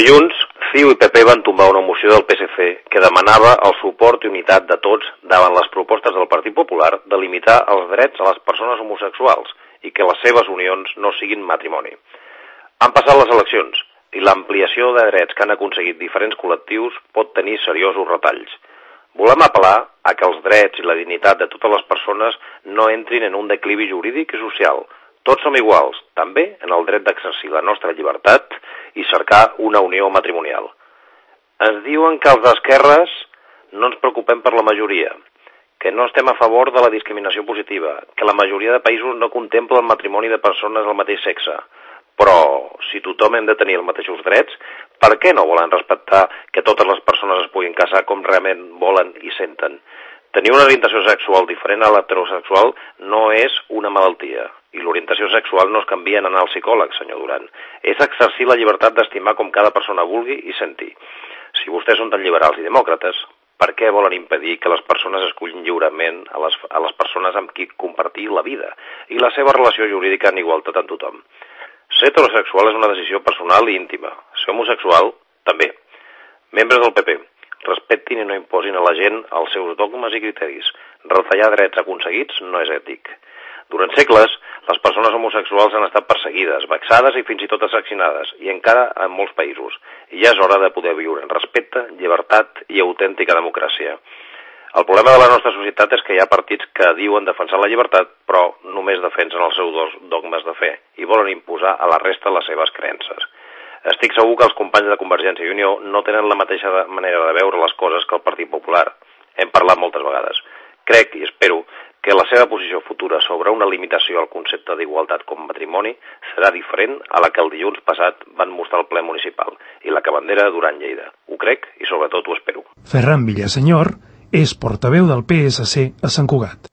dilluns, CiU i PP van tombar una moció del PSC que demanava el suport i unitat de tots davant les propostes del Partit Popular de limitar els drets a les persones homosexuals i que les seves unions no siguin matrimoni. Han passat les eleccions i l'ampliació de drets que han aconseguit diferents col·lectius pot tenir seriosos retalls. Volem apel·lar a que els drets i la dignitat de totes les persones no entrin en un declivi jurídic i social. Tots som iguals, també en el dret d'exercir la nostra llibertat i cercar una unió matrimonial. Ens diuen que els d'esquerres no ens preocupem per la majoria, que no estem a favor de la discriminació positiva, que la majoria de països no contempla el matrimoni de persones del mateix sexe. Però, si tothom hem de tenir els mateixos drets, per què no volen respectar que totes les persones es puguin casar com realment volen i senten? Tenir una orientació sexual diferent a l'heterosexual no és una malaltia, i l'orientació sexual no es canvia en anar al psicòleg, senyor Duran. És exercir la llibertat d'estimar com cada persona vulgui i sentir. Si vostès són tan liberals i demòcrates, per què volen impedir que les persones escollin lliurement a les persones amb qui compartir la vida i la seva relació jurídica en igualtat amb tothom? Ser heterosexual és una decisió personal i íntima. Ser homosexual, també. Membres del PP, respectin i no imposin a la gent els seus dogmes i criteris. Retallar drets aconseguits no és ètic. Durant segles, les persones homosexuals han estat perseguides, vexades i fins i tot assassinades, i encara en molts països. I ja és hora de poder viure en respecte, llibertat i autèntica democràcia. El problema de la nostra societat és que hi ha partits que diuen defensar la llibertat, però només defensen els seus dogmes de fe i volen imposar a la resta les seves creences. Estic segur que els companys de Convergència i Unió no tenen la mateixa manera de veure les coses que el Partit Popular. Hem parlat moltes vegades. Crec i espero que la seva posició futura sobre una limitació al concepte d'igualtat com matrimoni serà diferent a la que el dilluns passat van mostrar al ple municipal i la que bandera Duran Lleida. Ho crec i sobretot ho espero. Ferran Villasenyor és portaveu del PSC a Sant Cugat.